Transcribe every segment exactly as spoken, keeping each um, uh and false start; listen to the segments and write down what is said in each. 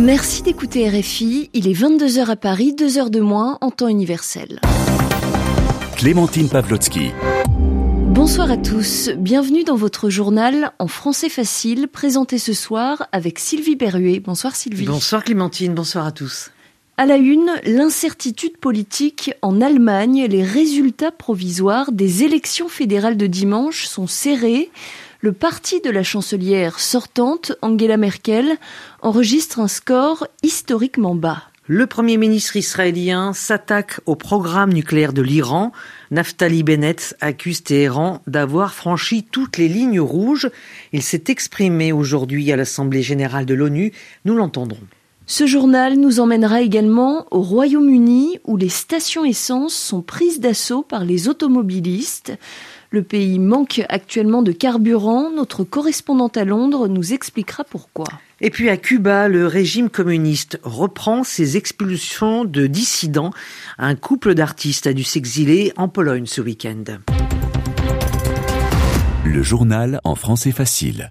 Merci d'écouter R F I, il est vingt-deux heures à Paris, deux heures de moins en temps universel. Clémentine Pavlotsky. Bonsoir à tous, bienvenue dans votre journal en français facile, présenté ce soir avec Sylvie Berruet. Bonsoir Sylvie. Bonsoir Clémentine, bonsoir à tous. À la une, l'incertitude politique en Allemagne, les résultats provisoires des élections fédérales de dimanche sont serrés. Le parti de la chancelière sortante, Angela Merkel, enregistre un score historiquement bas. Le Premier ministre israélien s'attaque au programme nucléaire de l'Iran. Naftali Bennett accuse Téhéran d'avoir franchi toutes les lignes rouges. Il s'est exprimé aujourd'hui à l'Assemblée générale de l'ONU. Nous l'entendrons. Ce journal nous emmènera également au Royaume-Uni où les stations essence sont prises d'assaut par les automobilistes. Le pays manque actuellement de carburant. Notre correspondante à Londres nous expliquera pourquoi. Et puis à Cuba, le régime communiste reprend ses expulsions de dissidents. Un couple d'artistes a dû s'exiler en Pologne ce week-end. Le journal en français facile.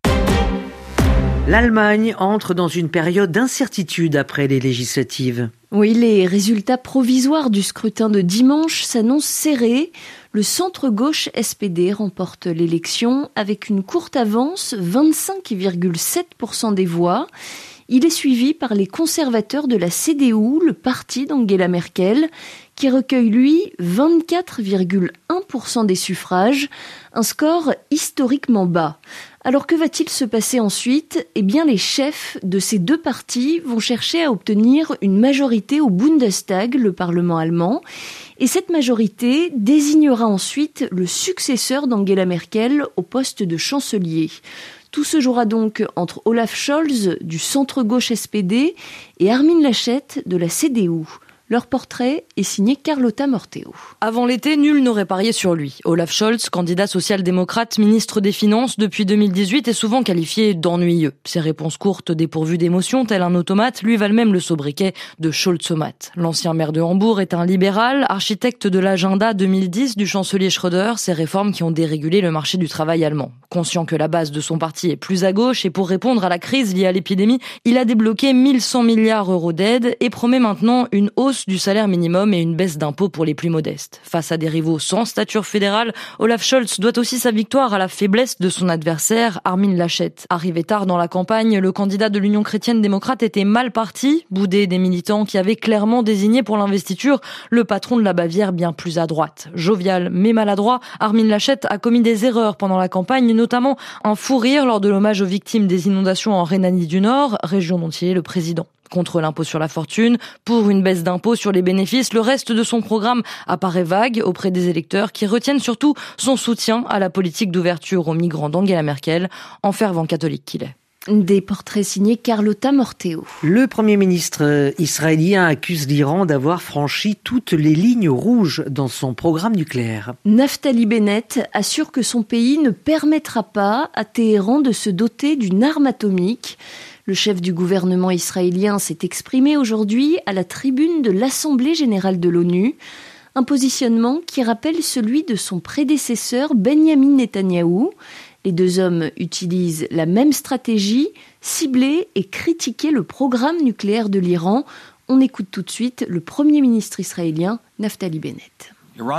L'Allemagne entre dans une période d'incertitude après les législatives. Oui, les résultats provisoires du scrutin de dimanche s'annoncent serrés. Le centre-gauche S P D remporte l'élection avec une courte avance, vingt-cinq virgule sept pour cent des voix. Il est suivi par les conservateurs de la C D U, le parti d'Angela Merkel, qui recueille, lui, vingt-quatre virgule un pour cent des suffrages, un score historiquement bas. Alors que va-t-il se passer ensuite ? Eh bien, les chefs de ces deux partis vont chercher à obtenir une majorité au Bundestag, le Parlement allemand, et cette majorité désignera ensuite le successeur d'Angela Merkel au poste de chancelier. Tout se jouera donc entre Olaf Scholz du centre-gauche S P D et Armin Laschet de la C D U. Leur portrait est signé Carlotta Morteo. Avant l'été, nul n'aurait parié sur lui. Olaf Scholz, candidat social-démocrate, ministre des Finances depuis deux mille dix-huit, est souvent qualifié d'ennuyeux. Ses réponses courtes, dépourvues d'émotion, tel un automate, lui valent même le sobriquet de Scholzomate. L'ancien maire de Hambourg est un libéral, architecte de l'agenda deux mille dix du chancelier Schröder, ces réformes qui ont dérégulé le marché du travail allemand. Conscient que la base de son parti est plus à gauche et pour répondre à la crise liée à l'épidémie, il a débloqué mille cent milliards d'euros d'aide et promet maintenant une hausse du salaire minimum et une baisse d'impôts pour les plus modestes. Face à des rivaux sans stature fédérale, Olaf Scholz doit aussi sa victoire à la faiblesse de son adversaire, Armin Laschet. Arrivé tard dans la campagne, le candidat de l'Union chrétienne-démocrate était mal parti, boudé des militants qui avaient clairement désigné pour l'investiture le patron de la Bavière bien plus à droite. Jovial mais maladroit, Armin Laschet a commis des erreurs pendant la campagne, notamment un fou rire lors de l'hommage aux victimes des inondations en Rhénanie du Nord, région dont il est le président. Contre l'impôt sur la fortune, pour une baisse d'impôt sur les bénéfices, le reste de son programme apparaît vague auprès des électeurs qui retiennent surtout son soutien à la politique d'ouverture aux migrants d'Angela Merkel, en fervent catholique qu'il est. Des portraits signés Carlotta Morteo. Le Premier ministre israélien accuse l'Iran d'avoir franchi toutes les lignes rouges dans son programme nucléaire. Naftali Bennett assure que son pays ne permettra pas à Téhéran de se doter d'une arme atomique. Le chef du gouvernement israélien s'est exprimé aujourd'hui à la tribune de l'Assemblée générale de l'ONU. Un positionnement qui rappelle celui de son prédécesseur Benyamin Netanyahou. Les deux hommes utilisent la même stratégie, cibler et critiquer le programme nucléaire de l'Iran. On écoute tout de suite le Premier ministre israélien Naftali Bennett.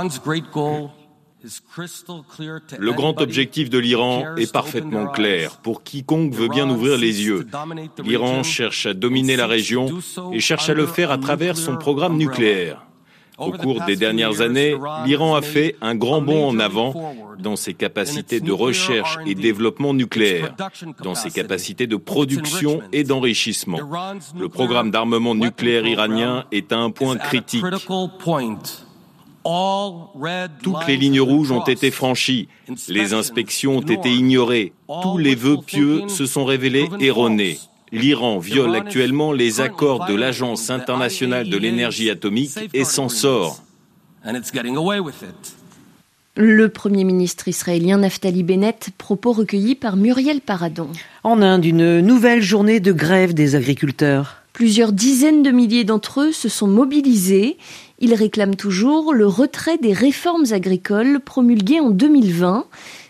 Le grand objectif de l'Iran est parfaitement clair pour quiconque veut bien ouvrir les yeux. L'Iran cherche à dominer la région et cherche à le faire à travers son programme nucléaire. Au cours des dernières années, l'Iran a fait un grand bond en avant dans ses capacités de recherche et développement nucléaire, dans ses capacités de production et d'enrichissement. Le programme d'armement nucléaire iranien est à un point critique. Toutes les lignes rouges ont été franchies, les inspections ont été ignorées, tous les vœux pieux se sont révélés erronés. L'Iran viole actuellement les accords de l'Agence internationale de l'énergie atomique et s'en sort. Le Premier ministre israélien Naftali Bennett, propos recueillis par Muriel Paradon. En Inde, une nouvelle journée de grève des agriculteurs. Plusieurs dizaines de milliers d'entre eux se sont mobilisés. Ils réclament toujours le retrait des réformes agricoles promulguées en deux mille vingt.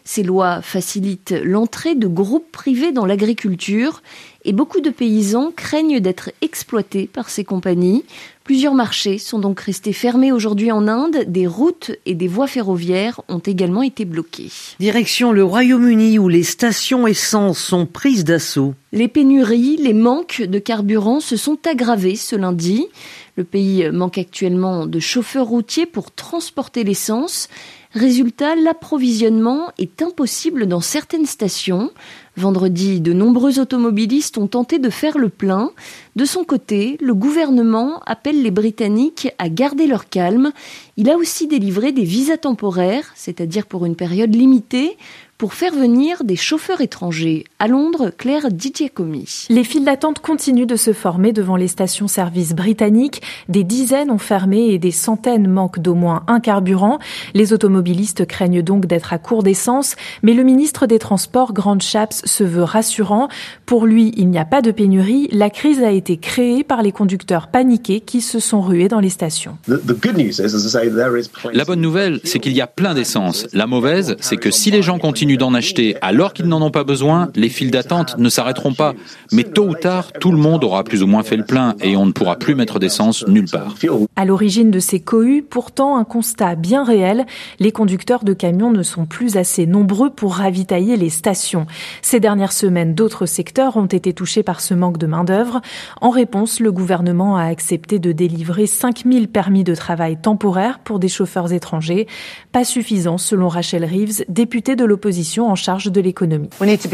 Ces lois facilitent l'entrée de groupes privés dans l'agriculture et beaucoup de paysans craignent d'être exploités par ces compagnies. Plusieurs marchés sont donc restés fermés aujourd'hui en Inde. Des routes et des voies ferroviaires ont également été bloquées. Direction le Royaume-Uni où les stations essence sont prises d'assaut. Les pénuries, les manques de carburant se sont aggravés ce lundi. Le pays manque actuellement de chauffeurs routiers pour transporter l'essence. Résultat, l'approvisionnement est impossible dans certaines stations. Vendredi, de nombreux automobilistes ont tenté de faire le plein. De son côté, le gouvernement appelle les Britanniques à garder leur calme. Il a aussi délivré des visas temporaires, c'est-à-dire pour une période limitée, pour faire venir des chauffeurs étrangers. À Londres, Claire Di Giacomi. Les files d'attente continuent de se former devant les stations-service britanniques. Des dizaines ont fermé et des centaines manquent d'au moins un carburant. Les automobilistes craignent donc d'être à court d'essence, mais le ministre des Transports, Grant Shapps, se veut rassurant. Pour lui, il n'y a pas de pénurie. La crise a été créée par les conducteurs paniqués qui se sont rués dans les stations. La bonne nouvelle, c'est qu'il y a plein d'essence. La mauvaise, c'est que si les gens continuent d'en acheter alors qu'ils n'en ont pas besoin, les files d'attente ne s'arrêteront pas. Mais tôt ou tard, tout le monde aura plus ou moins fait le plein et on ne pourra plus mettre d'essence nulle part. À l'origine de ces cohues, pourtant un constat bien réel, les conducteurs de camions ne sont plus assez nombreux pour ravitailler les stations. Ces dernières semaines, d'autres secteurs ont été touchés par ce manque de main-d'œuvre. En réponse, le gouvernement a accepté de délivrer cinq mille permis de travail temporaires pour des chauffeurs étrangers. Pas suffisant, selon Rachel Reeves, députée de l'opposition en charge de l'économie.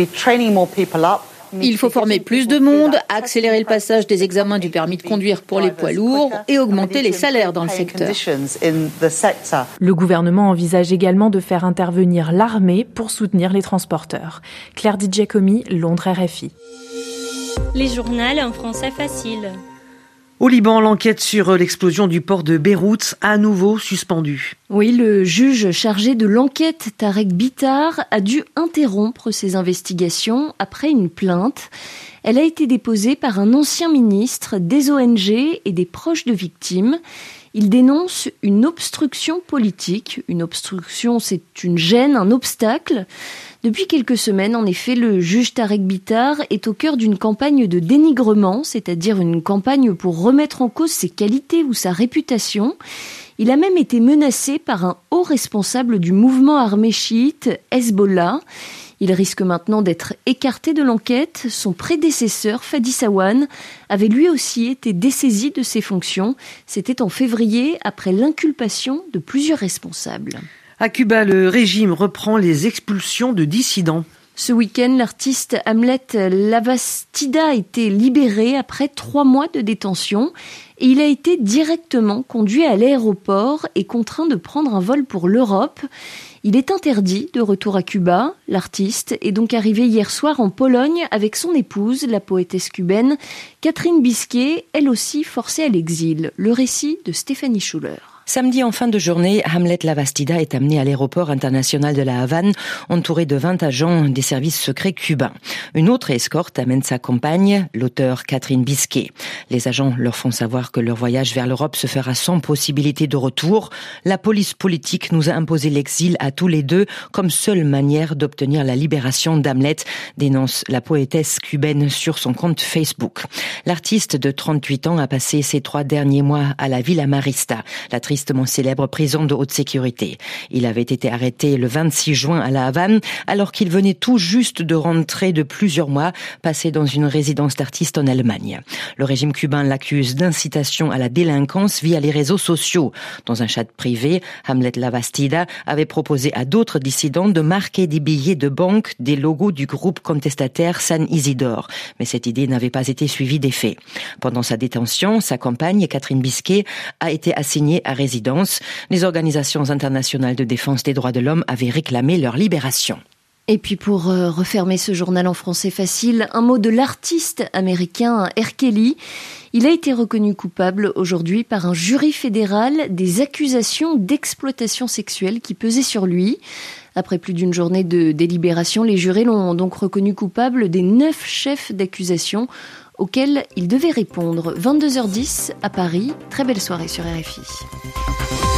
Il faut former plus de monde, accélérer le passage des examens du permis de conduire pour les poids lourds et augmenter les salaires dans le secteur. Le gouvernement envisage également de faire intervenir l'armée pour soutenir les transporteurs. Claire Di Giacomi, Londres R F I. Les journaux en français facile. Au Liban, l'enquête sur l'explosion du port de Beyrouth a à nouveau suspendu. Oui, le juge chargé de l'enquête, Tarek Bitar, a dû interrompre ses investigations après une plainte. Elle a été déposée par un ancien ministre, des O N G et des proches de victimes. Il dénonce une obstruction politique. Une obstruction, c'est une gêne, un obstacle. Depuis quelques semaines, en effet, le juge Tarek Bitar est au cœur d'une campagne de dénigrement, c'est-à-dire une campagne pour remettre en cause ses qualités ou sa réputation. Il a même été menacé par un haut responsable du mouvement armé chiite, Hezbollah. Il risque maintenant d'être écarté de l'enquête. Son prédécesseur, Fadi Sawan, avait lui aussi été dessaisi de ses fonctions. C'était en février, après l'inculpation de plusieurs responsables. À Cuba, le régime reprend les expulsions de dissidents. Ce week-end, l'artiste Hamlet Lavastida a été libéré après trois mois de détention et il a été directement conduit à l'aéroport et contraint de prendre un vol pour l'Europe. Il est interdit de retour à Cuba. L'artiste est donc arrivé hier soir en Pologne avec son épouse, la poétesse cubaine Catherine Bisquet, elle aussi forcée à l'exil. Le récit de Stéphanie Schuller. Samedi en fin de journée, Hamlet Lavastida est amené à l'aéroport international de la Havane, entouré de vingt agents des services secrets cubains. Une autre escorte amène sa compagne, l'auteure Catherine Bisquet. Les agents leur font savoir que leur voyage vers l'Europe se fera sans possibilité de retour. La police politique nous a imposé l'exil à tous les deux comme seule manière d'obtenir la libération d'Hamlet, dénonce la poétesse cubaine sur son compte Facebook. L'artiste de trente-huit ans a passé ses trois derniers mois à la Villa Marista, la tristement célèbre prison de haute sécurité. Il avait été arrêté le vingt-six juin à La Havane, alors qu'il venait tout juste de rentrer de plusieurs mois passés dans une résidence d'artiste en Allemagne. Le régime cubain l'accuse d'incitation à la délinquance via les réseaux sociaux. Dans un chat privé, Hamlet Lavastida avait proposé à d'autres dissidents de marquer des billets de banque des logos du groupe contestataire San Isidore. Mais cette idée n'avait pas été suivie d'effet. Pendant sa détention, sa compagne, Catherine Bisquet, a été assignée à résidence. Les organisations internationales de défense des droits de l'homme avaient réclamé leur libération. Et puis pour euh, refermer ce journal en français facile, un mot de l'artiste américain R. Kelly. Il a été reconnu coupable aujourd'hui par un jury fédéral des accusations d'exploitation sexuelle qui pesaient sur lui. Après plus d'une journée de délibération, les jurés l'ont donc reconnu coupable des neuf chefs d'accusation auxquels il devait répondre. vingt-deux heures dix à Paris. Très belle soirée sur R F I.